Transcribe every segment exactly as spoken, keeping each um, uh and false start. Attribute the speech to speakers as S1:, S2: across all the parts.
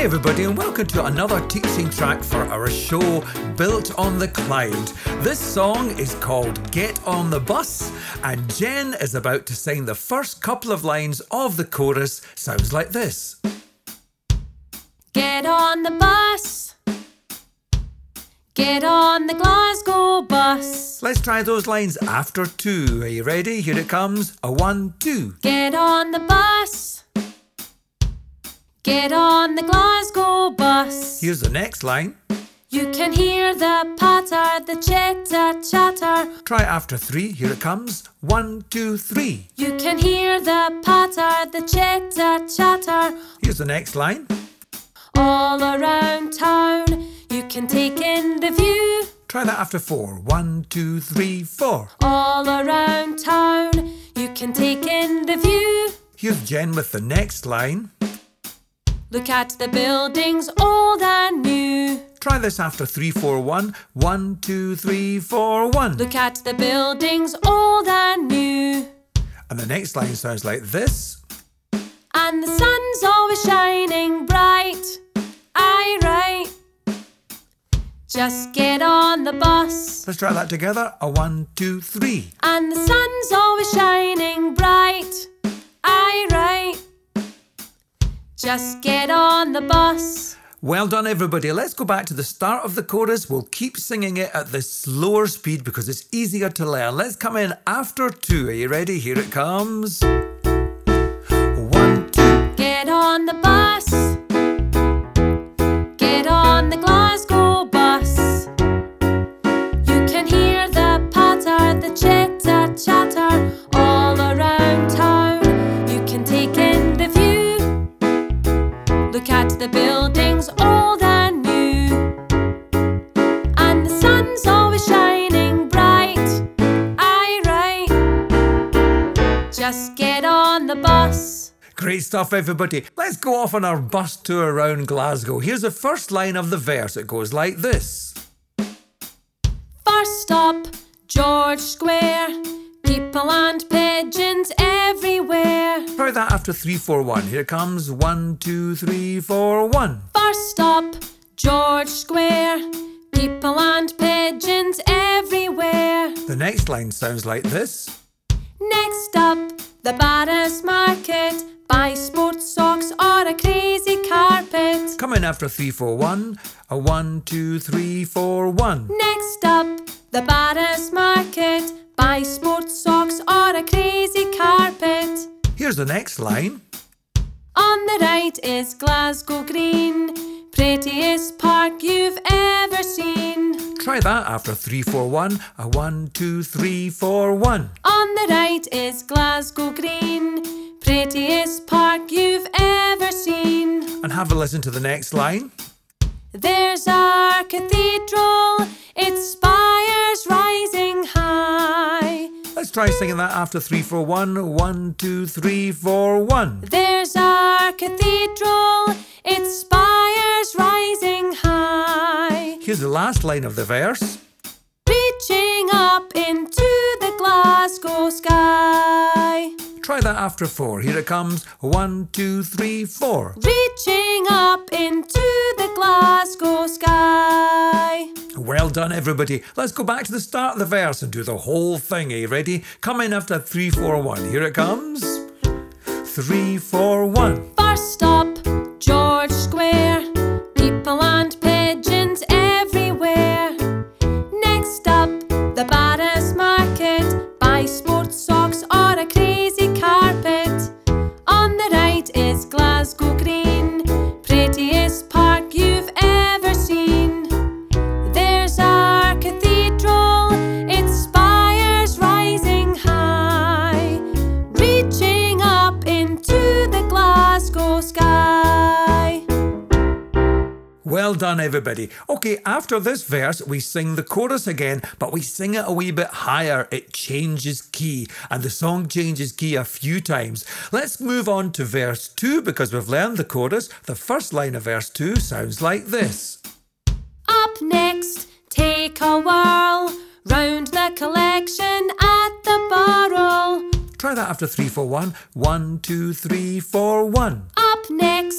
S1: Hi everybody and welcome to another teaching track for our show Built on the Clyde. This song is called Get on the Bus and Jen is about to sing the first couple of lines of the chorus. Sounds like this.
S2: Get on the bus. Get on the Glasgow bus.
S1: Let's try those lines after two. Are you ready? Here it comes. A one, two.
S2: Get on the bus. Get on the Glasgow bus.
S1: Here's the next line.
S2: You can hear the patter, the chitter chatter.
S1: Try after three. Here it comes. One, two, three.
S2: You can hear the patter, the chitter chatter.
S1: Here's the next line.
S2: All around town, you can take in the view.
S1: Try that after four. One, two, three, four.
S2: All around town, you can take in the view.
S1: Here's Jen with the next line.
S2: Look at the buildings, old and new.
S1: Try this after three, four, one. One, two, three, four, one.
S2: Look at the buildings, old and new.
S1: And the next line sounds like this.
S2: And the sun's always shining bright. Aye, right. Just get on the bus.
S1: Let's try that together. A one, two, three.
S2: And the sun's always shining bright. Aye, right. Just get on the bus.
S1: Well done, everybody. Let's go back to the start of the chorus. We'll keep singing it at the slower speed because it's easier to learn. Let's come in after two. Are you ready? Here it comes. One, two.
S2: Get on the bus. Get on the Glasgow bus. You can hear the patter, the chitter chatter. All around town, you can take in the view. Look at the buildings, old and new. And the sun's always shining bright. Aye, right. Just get on the bus.
S1: Great stuff, everybody. Let's go off on our bus tour around Glasgow. Here's the first line of the verse. It goes like this.
S2: First stop, George Square. People and pigeons everywhere.
S1: Try that after three, four, one. Here it comes. One, two, three, four, one.
S2: First stop, George Square. People and pigeons everywhere.
S1: The next line sounds like this.
S2: Next up, the Barras Market. Buy sports socks or a crazy carpet.
S1: Come in after three, four, one. A one, two, three, four, one.
S2: Next up, the Barras Market. Buy sports socks or a crazy carpet.
S1: Here's the next line.
S2: On the right is Glasgow Green, prettiest park you've ever seen.
S1: Try that after three, four, one. A one, two, three, four, one.
S2: On the right is Glasgow Green, prettiest park you've ever seen.
S1: And have a listen to the next line.
S2: There's our cathedral, its spires rising high.
S1: Let's try singing that after three, four, one. One, two, three, four, one.
S2: There's our cathedral, its spires rising high.
S1: Here's the last line of the verse.
S2: Reaching up into the Glasgow sky.
S1: Try that after four. Here it comes. One, two, three, four.
S2: Reaching up into the Glasgow sky.
S1: Well done, everybody. Let's go back to the start of the verse and do the whole thing. Are you ready? Come in after three, four, one. Here it comes. Three, four, one.
S2: First stop, George Square. People and pigeons everywhere. Next up, the Barras Market. Buy sports socks or a crazy carpet. On the right is Glasgow Green, prettiest park you've ever seen. There's our cathedral, its spires rising high, reaching up into the Glasgow sky.
S1: Well done, everybody. Okay, after this verse, we sing the chorus again, but we sing it a wee bit higher. It changes key, and the song changes key a few times. Let's move on to verse two, because we've learned the chorus. The first line of verse two sounds like this.
S2: Up next, take a whirl round the collection at the Borough.
S1: Try that after three, four, one. One, two, three, four, one.
S2: Up next,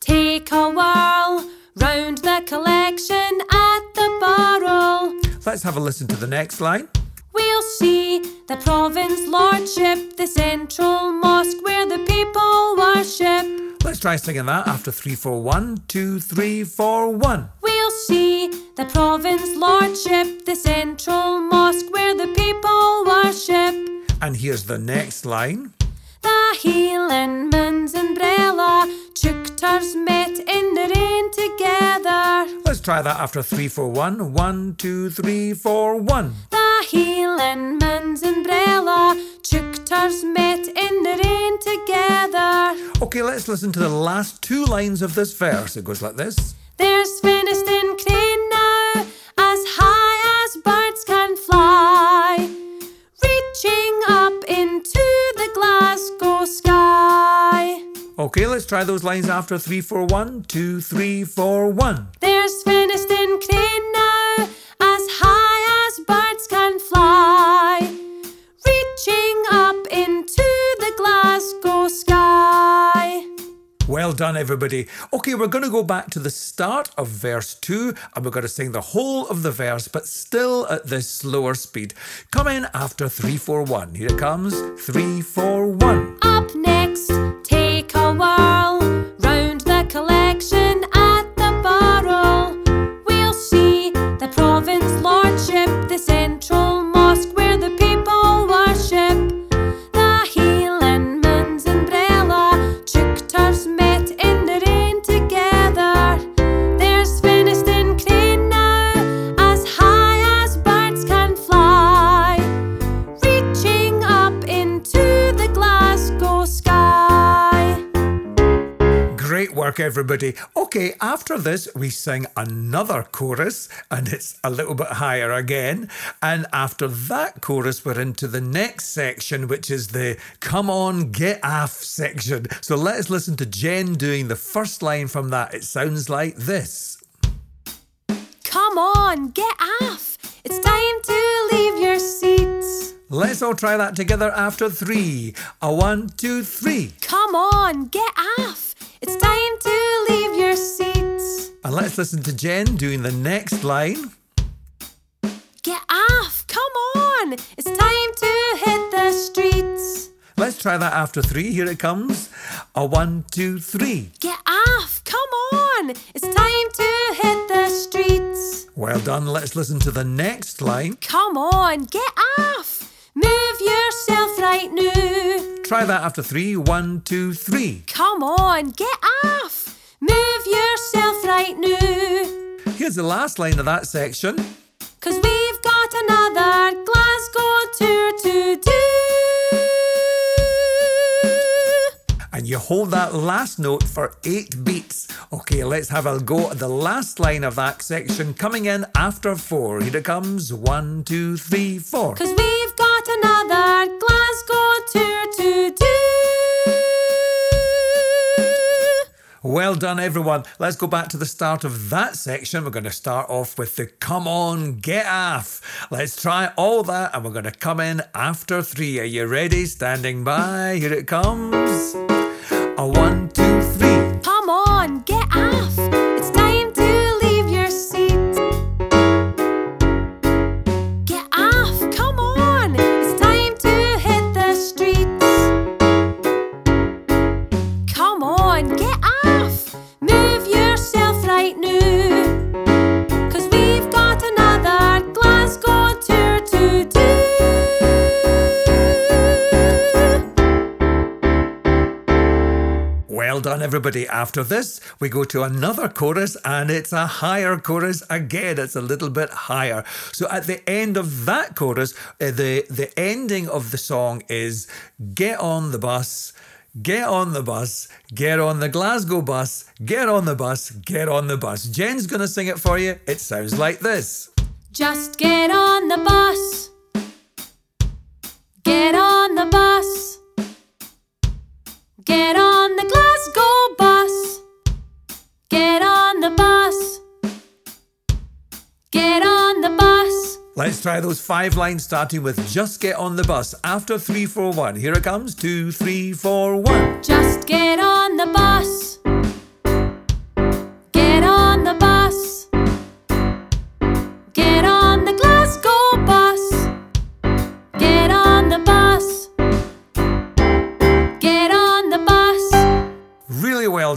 S2: take a whirl round the collection at the barrel.
S1: Let's have a listen to the next line.
S2: We'll see the province lordship, the central mosque where the people worship.
S1: Let's try singing that after three, four, one, two, three, four, one.
S2: We'll see the province lordship, the central mosque where the people worship.
S1: And here's the next line.
S2: The Hielanman's umbrella, Choctaws met in the rain together.
S1: Let's try that after three, four, one. One, two, three, four, one.
S2: The Hielanman's umbrella, Choctaws met in the rain together.
S1: Okay, let's listen to the last two lines of this verse. It goes like this.
S2: There's Finiston Crane now, as high as birds can fly, reaching up into the Glasgow sky.
S1: Okay, let's try those lines after three, four, one, two, three, four, one.
S2: There's Finiston Crane now, as high as birds can fly, reaching up into the Glasgow sky.
S1: Well done, everybody. Okay, we're going to go back to the start of verse two and we're going to sing the whole of the verse, but still at this slower speed. Come in after three, four, one. Here it comes. three, four, one.
S2: Up next, take a whirl round the collection at the barrel. We'll see the province lordship, the central mosque where the people worship. The Hielanman's umbrella, Choctaws met in the rain together. There's Finiston Crane now, as high as birds can fly, reaching up into the Glasgow sky.
S1: Great work, everybody. Okay, after this, we sing another chorus and it's a little bit higher again. And after that chorus, we're into the next section, which is the Come On, Get Off section. So let's listen to Jen doing the first line from that. It sounds like this.
S2: Come on, get off. It's time to leave your seats.
S1: Let's all try that together after three. A one, two, three.
S2: Come on, get off. It's time to leave your seats.
S1: And let's listen to Jen doing the next line.
S2: Get off, come on. It's time to hit the streets.
S1: Let's try that after three. Here it comes. A one, two, three.
S2: Get off, come on. It's time to hit the streets.
S1: Well done. Let's listen to the next line.
S2: Come on, get off. Move yourself right now.
S1: Try that after three. One, two, three.
S2: Come on, get off. Move yourself right now.
S1: Here's the last line of that section.
S2: 'Cause we've got another Glasgow tour to do.
S1: And you hold that last note for eight beats. Okay, let's have a go at the last line of that section coming in after four. Here it comes. One, two, three, four.
S2: 'Cause we've got another Glasgow tour to do.
S1: Well done, everyone. Let's go back to the start of that section. We're going to start off with the Come On, Get Off. Let's try all that and we're going to come in after three. Are you ready? Standing by. Here it comes. A one, two, three.
S2: Come on, get off. It's time to leave your seat. Get off, come on. It's time to hit the streets. Come on, get off. Move yourself right now. 'Cause we've got another Glasgow tour to do.
S1: Well done, everybody. After this, we go to another chorus and it's a higher chorus again. It's a little bit higher. So at the end of that chorus, uh, the, the ending of the song is get on the bus, get on the bus, get on the Glasgow bus, get on the bus, get on the bus. Jen's going to sing it for you. It sounds like this.
S2: Just get on the bus. Get on the bus. Get on the Glasgow bus. Get on the bus. Get on the bus.
S1: Let's try those five lines starting with just get on the bus. After three, four, one. Here it comes. Two, three, four, one.
S2: Just get on the bus.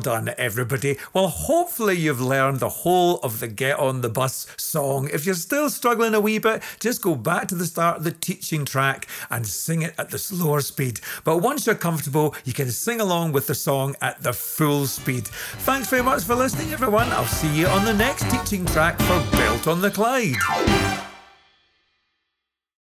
S1: done, everybody. Well, hopefully you've learned the whole of the Get on the Bus song. If you're still struggling a wee bit, just go back to the start of the teaching track and sing it at the slower speed. But once you're comfortable, you can sing along with the song at the full speed. Thanks very much for listening, everyone. I'll see you on the next teaching track for Built on the Clyde.